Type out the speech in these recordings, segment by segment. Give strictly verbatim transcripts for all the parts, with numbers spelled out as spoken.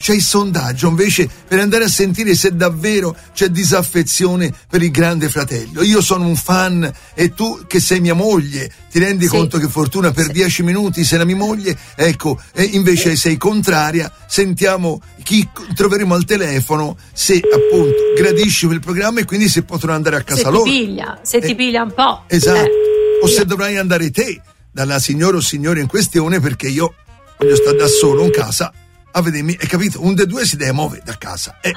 c'è il sondaggio invece per andare a sentire se davvero c'è disaffezione per il Grande Fratello. Io sono un fan e tu che sei mia moglie ti rendi sì. conto che fortuna per sì. dieci minuti sei la mia moglie, ecco, e invece sei contraria. Sentiamo chi troveremo al telefono, se appunto gradisci quel programma e quindi se possono andare a casa se loro. Ti piglia, se eh, ti piglia un po'. Esatto. Eh. O se dovrai andare te dalla signora o signore in questione, perché io voglio stare da solo in casa a vedermi, hai capito? Un dei due si deve muovere da casa. Eh.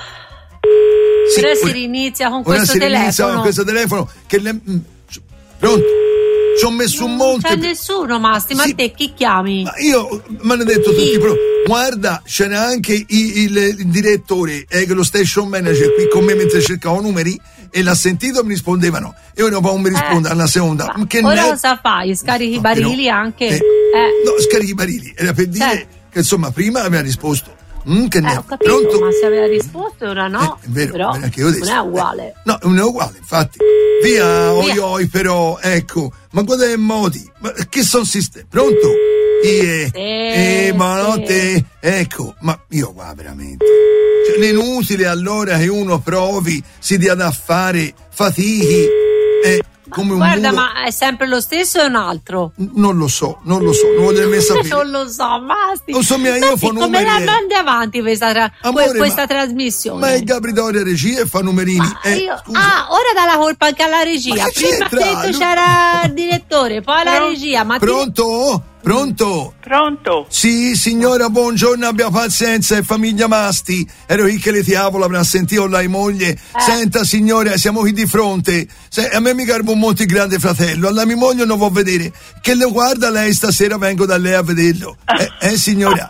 Sì, ora si rinizia con questo si telefono. Rinizia con questo telefono che le... Pronto? Ci ho messo un monte. Non c'è nessuno, Masti, ma sì. te chi chiami? Ma io mi hanno detto tutti, però, guarda, c'era anche il, il, il direttore e eh, lo station manager qui con me mentre cercavo numeri e l'ha sentito e mi rispondevano. E ora poi mi risponde alla eh, seconda. Che ora ne... cosa fai? Scarichi i barili no, anche? Eh, eh. No, scarichi i barili. Era per dire sì. che insomma prima aveva risposto. Mm, che eh, ne... ho capito, Pronto? ma se aveva risposto ora no. Eh, è vero, però anche io non è uguale. Eh, no, non è uguale, infatti. Via, oi oi, però, ecco. Ma guarda i modi. Ma che sono sistemi? Pronto? Eh, sì, eh, buonanotte. Sì. Ecco, ma io qua veramente. Cioè, è inutile allora che uno provi, si dia da fare, fatichi. Eh, come un guarda, muro. Ma è sempre lo stesso o è un altro? Non lo so, non lo so, non voglio nemmeno sapere. Non lo so, Masti. Non so, mia, io fa numeri. Come la mandi avanti questa, tra... Amore, questa ma, trasmissione? Ma è Gabriele regia e fa numerini. Eh, io... Ah, ora dà la colpa anche alla regia. Prima ha detto c'era il direttore, poi la regia. Ma pronto? Pronto? Pronto? Sì, signora, buongiorno, abbia pazienza, è famiglia Masti. Ero io che le diavolo avrà sentito la moglie. Eh. Senta, signora, siamo qui di fronte. Se, a me mi garbo un molto il Grande Fratello, alla mia moglie non vuol vedere. Che le guarda lei stasera, vengo da lei a vederlo. Eh, eh signora?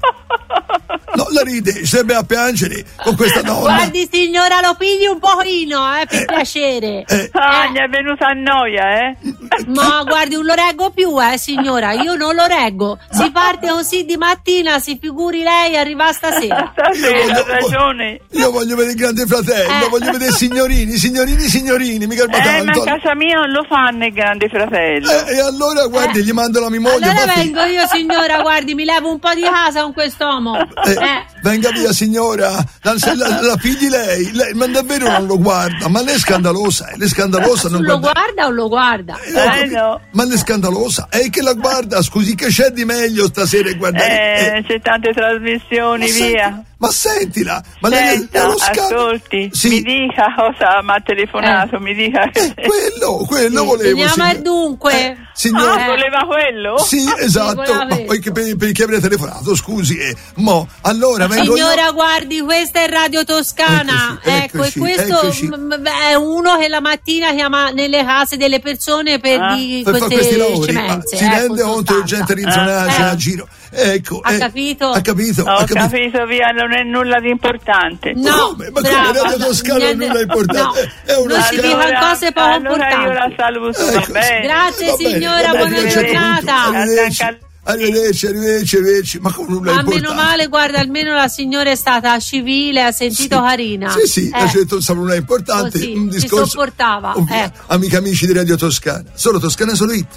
No, la ride, sembra a piangere con questa donna. Guardi, signora, lo pigli un pochino, eh, per eh, piacere. Eh. Ah, gli è venuta a noia, eh? Ma guardi, non lo reggo più, eh, signora, io non lo reggo. Si parte così di mattina, si figuri lei, arriva stasera. Stasera, ha ragione. Io voglio vedere il Grande Fratello, eh. voglio vedere signorini, signorini, signorini, mica il Eh, ma a casa mia non lo fanno il Grande Fratello. Eh, e allora, guardi, eh. gli mando la mia moglie. Allora vengo io, signora, guardi, mi levo un po' di casa con quest'uomo. Eh. Eh. Venga via, signora, la, la, la figli lei, lei, ma davvero non lo guarda, ma lei è scandalosa, lei è scandalosa. Non lo guarda... guarda o lo guarda? Eh, no, no. Ma lei è scandalosa, è che la guarda, scusi, che c'è di meglio stasera a guardare? Eh, eh. C'è tante trasmissioni, ma via. Senti, ma sentila, ma Senta, lei sca... ascolti, sì. mi dica cosa mi ha telefonato, eh. mi dica. Eh, quello, quello sì. volevo. Veniamo al dunque. Eh, signora... Ah, voleva quello? Sì, esatto, ma poi che per, per chi avrei telefonato, scusi, eh. Mo, allora vengo signora, io... guardi, questa è Radio Toscana, eccoci, ecco, eccoci, e questo eccoci. è uno che la mattina chiama nelle case delle persone per ah, di per queste questi lavori, scemenze. Si ecco, rende conto che gente rinzonata eh. a giro. Ecco, ha eh, capito? Ha capito? Ho ha capito. capito, via, non è nulla di importante. No, come? Ma brava, come Radio Toscana non è nulla importante? No, è una non si dicono cose poco allora importanti. Io la saluto, ecco, va bene. Grazie va signora, bene, buona giornata. Arrivederci, arrivederci, arrivederci, arrivederci. Ma come nulla Ma importante? meno male, guarda, almeno la signora è stata civile, ha sentito sì, carina. Sì, sì, eh. ha detto non è importante. Così, un discorso. si sopportava. Ovvia, ecco. Amici amici di Radio Toscana, solo Toscana, solo It.